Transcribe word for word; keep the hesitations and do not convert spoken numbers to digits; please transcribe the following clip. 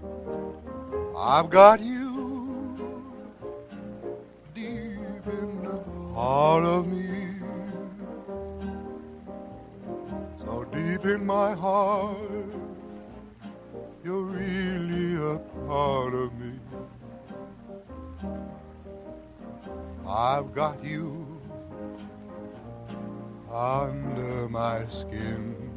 I've got you deep in the heart of me, so deep in my heart, you're really a part of me. I've got you under my skin,